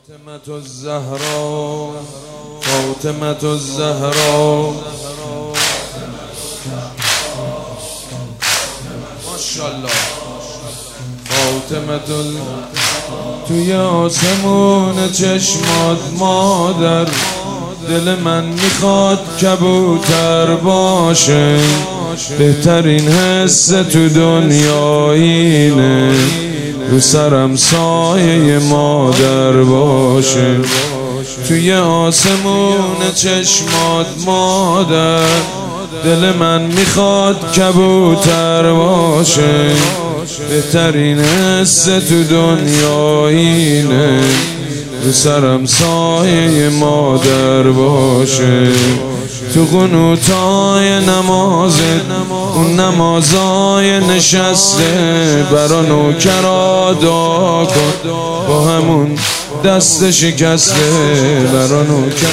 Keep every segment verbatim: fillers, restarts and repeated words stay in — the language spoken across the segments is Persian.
فاطمة الزهراء فاطمة الزهراء ماشاءالله فاطمة ال... توی آسمون چشمات مادر دل من میخواد کبوتر باشه، بهترین حس تو دنیا اینه رو سرم سایه مادر باشه. توی آسمون چشمات مادر دل من میخواد کبوتر باشه، بهترین حس تو دنیا اینه رو سرم سایه مادر باشه. تو قنوتای نمازت اون نمازای نشسته برا نوکرا دعا کن، با همون دست شکسته برا نوکر.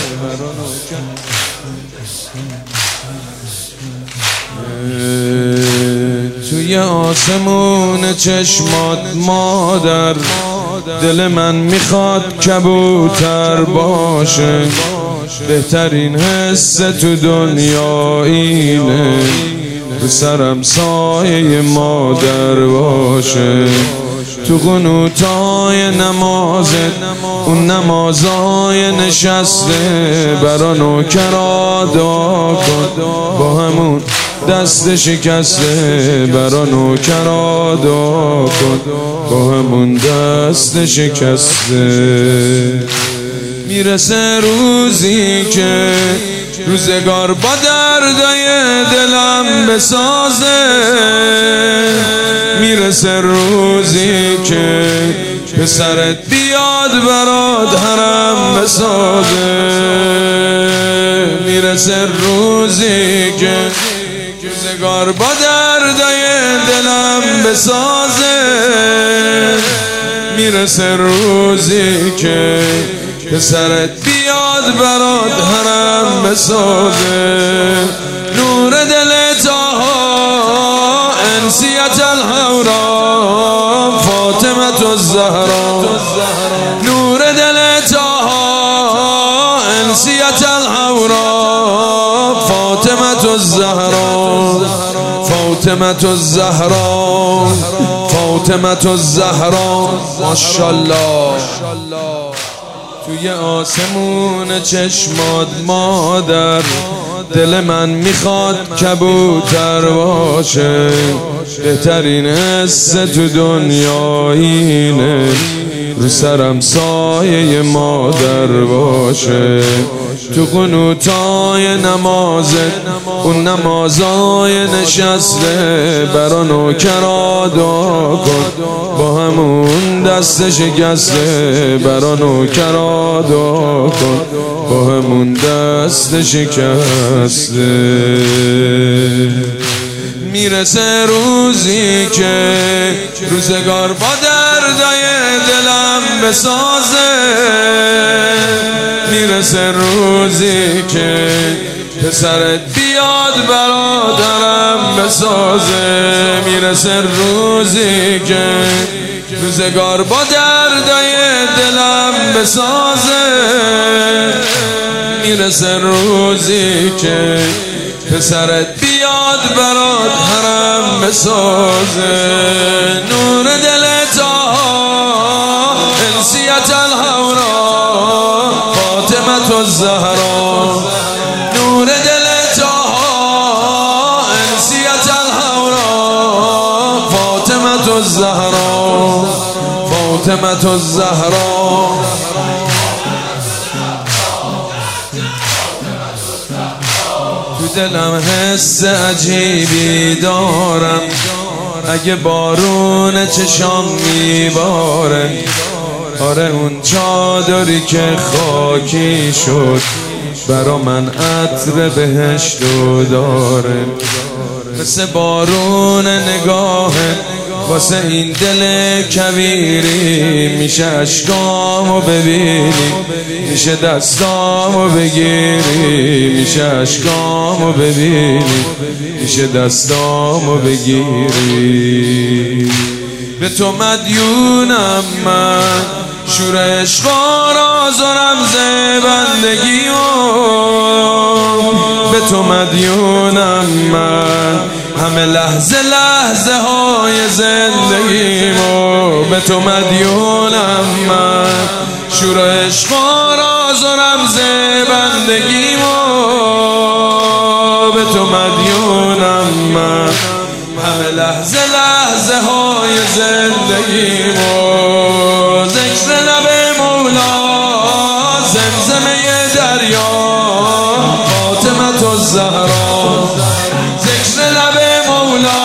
توی آسمون چشمات مادر دل من میخواد کبوتر باشه، بهترین حس تو دنیا اینه رو سرم سایه مادر باشه. تو قنوتای نمازت اون نمازای نشسته برا نوکرا دعا کن، با همون دست شکسته برا نوکرا دعا کن، با همون دست شکسته. میرسه روزی که روزگار با دردای دلم بسازه، میرسه روزی که پسرت بیاد برات حرم بسازه، میرسه روزی که روزگار با دردای دلم بسازه، میرسه روزی که پسرت بیاد برات حرم بسازه. نور دل تاها انسیت الحورا فاطمة الزهراء، نور دل تاها انسیت الحورا فاطمة الزهراء، فاطمة الزهراء فاطمة الزهراء ماشاءالله. توی آسمون چشمات مادر دل من میخواد کبوتر باشه، بهترین حس تو دنیا اینه رو سرم سایه مادر باشه. تو قنوتای نمازت اون نمازای نشسته برا نوکرا دعا کن، با همون دست شکسته برا نوکرا دعا کن، با همون دست شکسته. میرسه روزی که روزگار با دردای دلم بسازه، میرسه روزی که پسرت بیاد برات حرم بسازه، میرسه روزی که روزگار با دردای دلم بسازه، میرسه روزی که پسرت بیاد برات حرم بسازه. نور دل تاها انسیت الحورا فاطمة الزهراء، نور دل تاها انسیت الحورا فاطمة الزهراء، فاطمة الزهراء. تو دلم حس عجیبی دارم، اگه بارون چشام میباره، آره اون چادری که خاکی شد برا من عطر بهشتو داره، مثل بارون نگاهه واسه این دل کبیری، میشه اشکامو ببینی، میشه دستامو بگیری، میشه اشکامو ببینی، میشه دستامو بگیری. به تو مدیونم من، شور عشق و راز و رمز بندگی و به تو مدیونم من، همه لحظه لحظه های زندگیمو به تو مدیونم من. شور عشق و راز و رمز بندگیمو به تو مدیونم من، همه لحظه لحظه های زندگیمو. ذکر لب مولا زمزمه دریا فاطمة الزهرا، ذکر لب مولا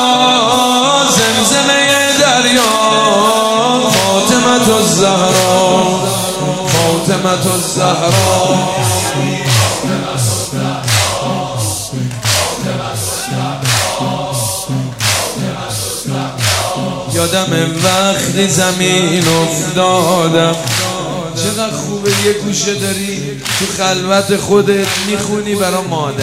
زمزمه دریا فاطمة الزهرا، فاطمة الزهرا. یادم وقتی زمین افتادم، چقدر خوبه یه گوشه داری تو خلوت خودت میخونی برا مادر.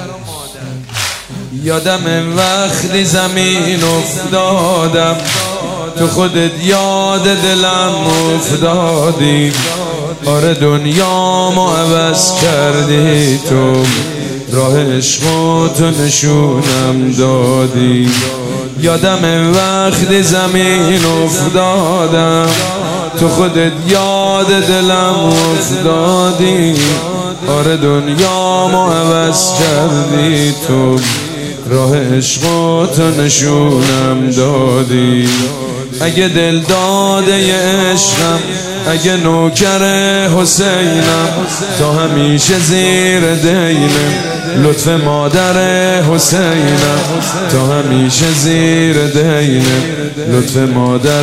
یادم وقتی زمین افتادم، تو خودت یاد دلم افتادی. آره دنیامو عوض کردی تو، راه عشقو تو نشونم دادی. یادم وقتی زمین افتادم، تو خودت یاد دلم افتادی. آره دنیامو عوض کردی تو، راه عشقو تو نشونم دادی. اگه دل داده عشقم، اگه نوکر حسینم، تا همیشه زیر دینم. لطف مادر حسینم، تا همیشه زیر دینم. لطف مادر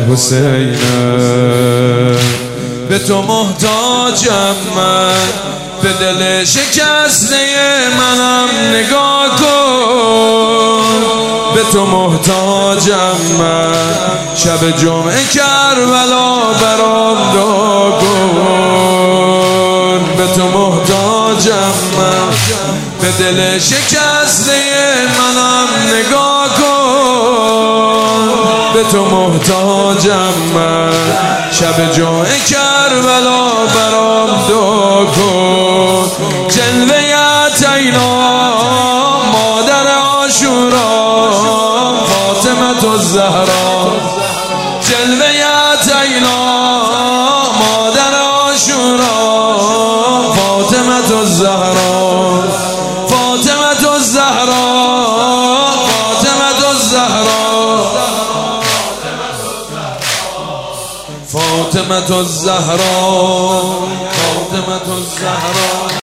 حسینم. به تو محتاجم من، به دل شکسته منم نگاه کن. به تو محتاجم من، شب جمعه کربلا برام دعا کن. به تو محتاجم من، به دل شکسته منم نگاه کن. به تو محتاجم من، شب جمعه کربلا برام دعا کن. جلوه عطینا مادر عاشورا فاطمة الزهرا، جلوه عطینا مادر عاشورا فاطمة الزهرا، فاطمة الزهرا، فاطمة الزهرا، فاطمة الزهرا، فاطمة الزهرا.